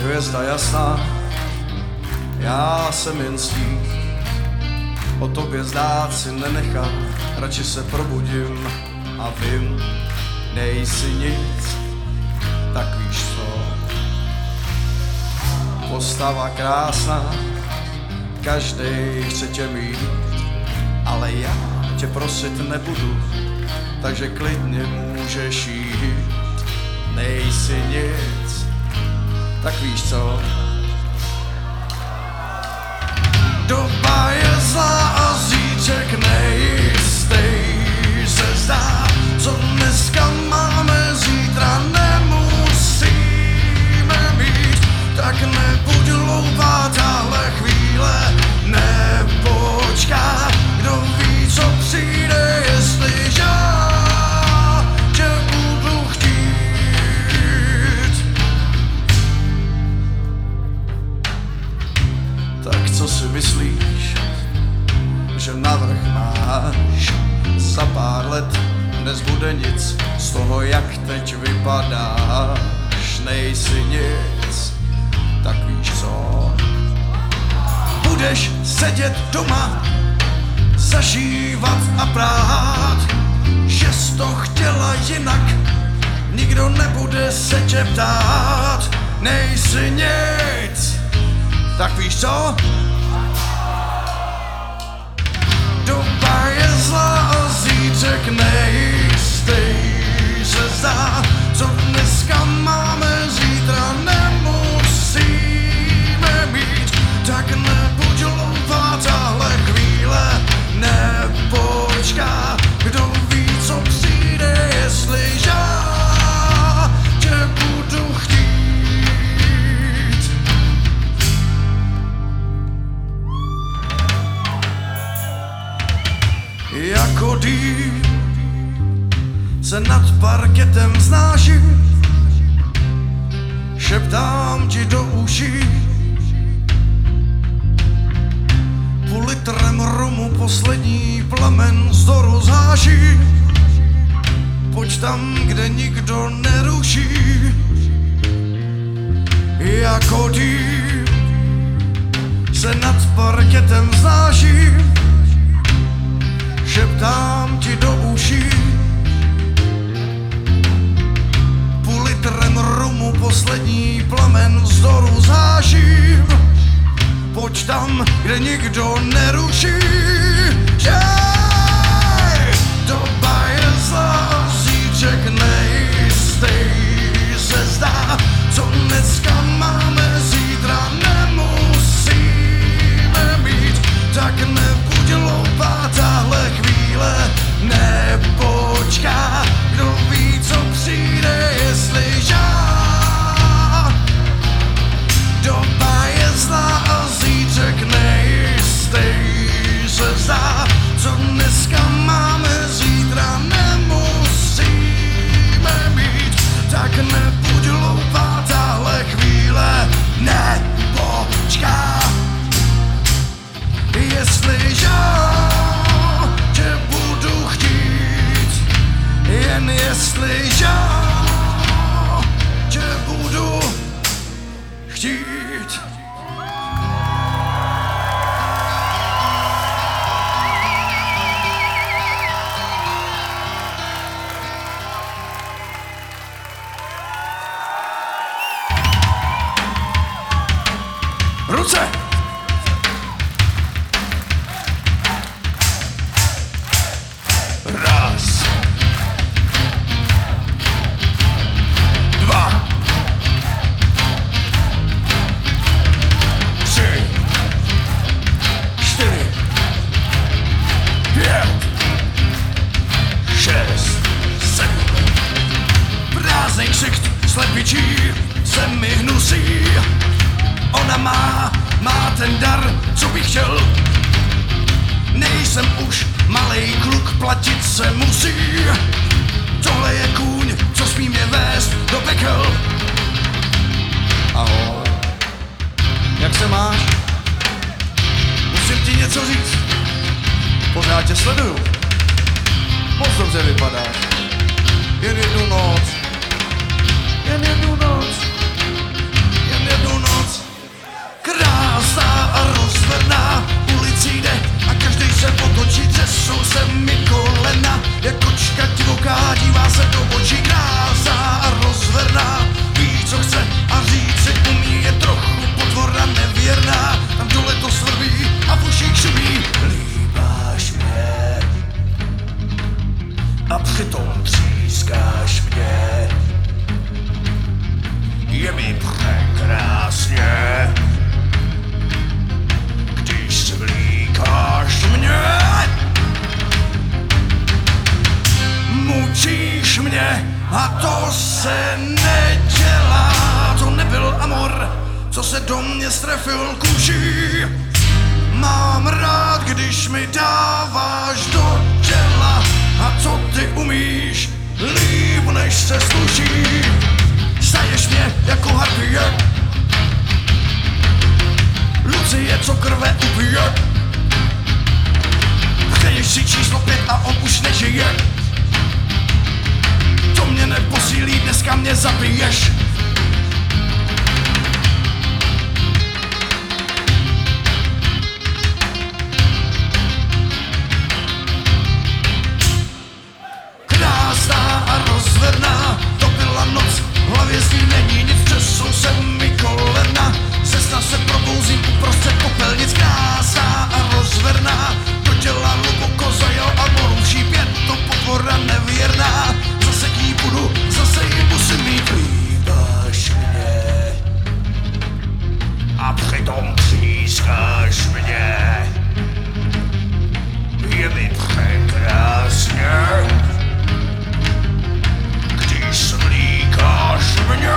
hvězda jasná, já jsem jen stín. O tobě zdát si nenechám, radši se probudím a vím, nejsi nic, tak víš co. Postava krásná, každej chce tě mít, ale já tě prosit nebudu, takže klidně můžeš jít. Nejsi nic, tak víš co. Doba je zlá a zítřek nejistý se zdá, co dneska máme, zítra nemusíme mít. Tak nebuď hloupá, tahle chvíle nepočká, kdo ví, co přijde, jestli já tě budu chtít. Tak co si myslíš, že navrch máš? Za pár let nezbude nic z toho, jak teď vypadáš. Nejsi nic, tak víš co. Budeš sedět doma, zažívat a prát, že jsi to chtěla jinak, nikdo nebude se tě ptát. Nejsi nic, tak víš co. Doba je zlá a zítřek nejistý se zdá, co dneska máme, zítra nemusíme mít. Tak nebuď hloupá, tahle chvíle nepočká, kdo ví, co přijde, jestli já tě budu chtít. Jako dým se nad parketem vznáším, šeptám ti do uší, půl litrem rumu poslední plamen vzdoru zháší. Pojď tam, kde nikdo neruší. Jako dým se nad parketem vznáším, šeptám ti do uší, půl litrem rumu poslední plamen vzdoru zháším. Pojď tam, kde nikdo neruší. Doba je zlá, zítřek nejistý se zdá, co dneska máme, zítra nemusíme mít. Tak nebuď hloupá, tahle chvíle nepočká, kdo ví, co přijde, jestli já. Doba je zlá a zítřek nejistý se zdá, co dneska máme, zítra nemusíme mít. Tak nebuď hloupá, tahle chvíle nepočká, jestli já tě budu chtít, jen jestli já tě budu chtít. Ruce! Raz, dva, tři, čtyři, pět, šest, sedm. Prázdnej ksicht slepičí se mi hnusí. Ona má ten dar, co bych chtěl. Nejsem už malej kluk, platit se musí. Tohle je kůň, co smí mě vést do pekel. Ahoj, jak se máš? Musím ti něco říct. Pořád tě sleduju. Moc dobře vypadáš. Jen jednu noc. Jen jednu noc. Jen jednu noc. mi prekrásně, když svlíkáš mě. Mučíš mě a to se nedělá. To nebyl amor, co se do mě strefil kůží. Mám rád, když mi dáváš do těla. A co ty umíš, líp než se sluší. Staješ mě jako harpie, Lucie, co krve upije. Chtěješ si číslo 5 a on už nežije. To mě neposílí, dneska mě zabiješ. Krásná a rozvedná, to byla noc, v hlavě z ní není nic, třesou se mi kolena. Ze sna se probouzím uprostřed popelnic. Krásná a rozverná, do těla hluboko zajel a moruší pět, to potvora nevěrná. Zase k ní budu, zase ji musím mít. Líbáš mě a přitom třískáš mě. Je mi překrásně, když svlíkáš mě.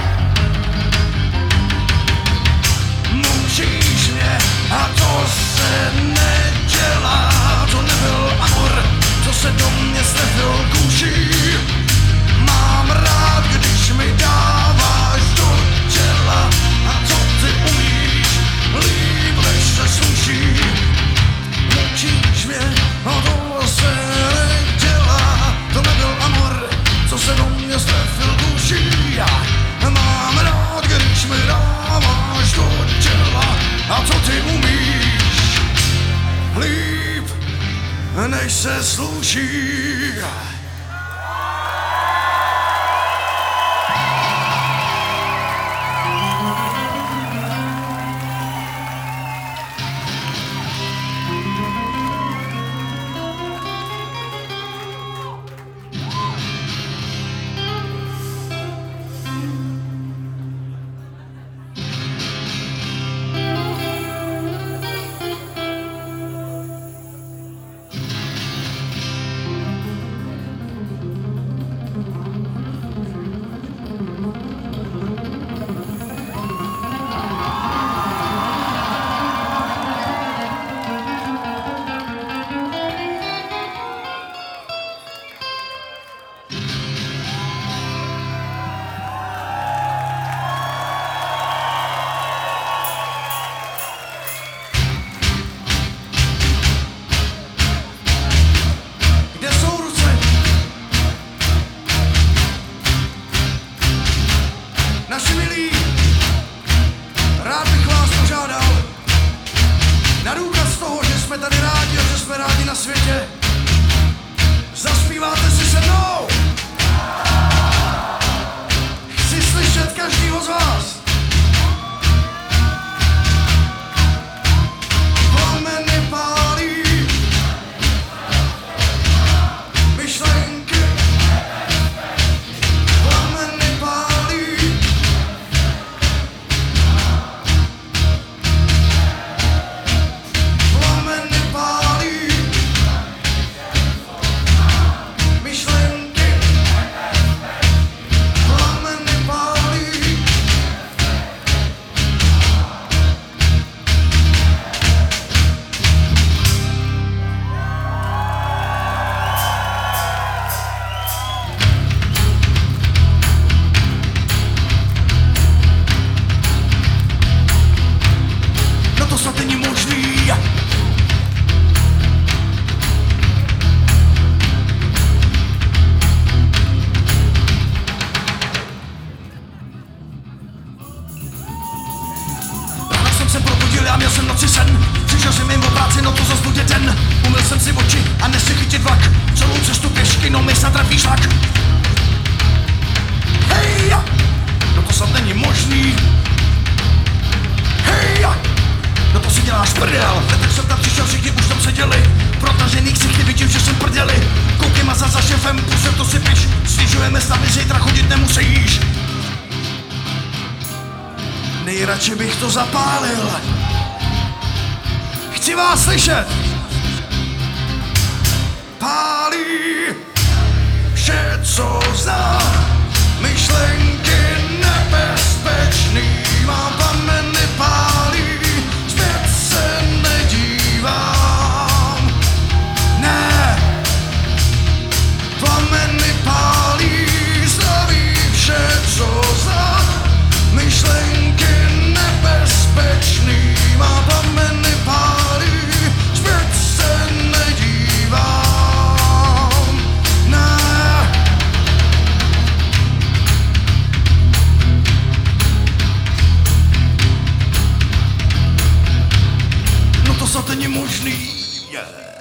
Mučíš mě a to se nedělá. To nebyl amor, co se do mě strefil kůží. Mám rád, když mi dáváš do těla. A co ty umíš, líp než se sluší. Mučíš mě a to se nedělá. To nebyl amor, co se do mě strefil kůží. Já mám rád, když mi dáváš do těla. A co ty umíš, líp než se sluší. Naši milí, rád bych vás požádal na důkaz toho, že jsme tady rádi a že jsme rádi na světě. Zaspíváte si se mnou? Chci slyšet každýho z vás. Plameny pálí, myšlenky. Plameny pálí, plameny pálí, myšlenky. Plameny pálí. No to snad není možný. Ráno jsem se probudil, já měl jsem noci sen. Přišel jsem jim o práci, no to zas bude den. Umyl jsem si oči a nechci chytit vlak. Celou cestu pěšky, no mi snad trefí šlak. Hej, no to snad není možný. Hej, no to si děláš prdel. Teď jsem tam přišel, všichni už tam seděli. Protažený ksichty, vidím, že jsem prdeli. Koukej maza za šefem, pusem to si piš. Snižujeme stavy, zítra chodit nemusíš. nejradši bych to zapálil. Chci vás slyšet. Pálí vše, co zná, myšlenky nebezpečný, mám plameny pálí, zpět se nedívám. Ne, plameny pálí, zdraví vše, co zná, myšlenky nebezpečný, mám plameny pálí, zpět se nedívám. To není možný. Yeah.